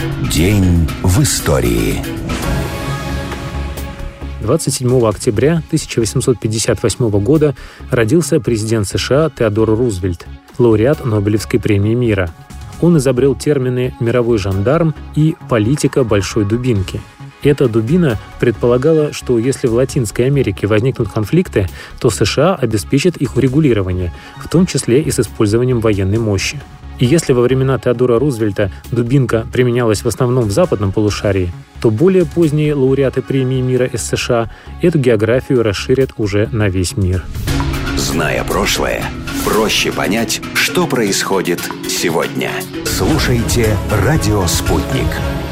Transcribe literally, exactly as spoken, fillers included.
День в истории. двадцать седьмого октября тысяча восемьсот пятьдесят восьмого года родился президент США Теодор Рузвельт, лауреат Нобелевской премии мира. Он изобрел термины «мировой жандарм» и «политика большой дубинки». Эта дубина предполагала, что если в Латинской Америке возникнут конфликты, то США обеспечат их урегулирование, в том числе и с использованием военной мощи. И если во времена Теодора Рузвельта дубинка применялась в основном в западном полушарии, то более поздние лауреаты премии мира из США эту географию расширят уже на весь мир. Зная прошлое, проще понять, что происходит сегодня. Слушайте «Радио Спутник».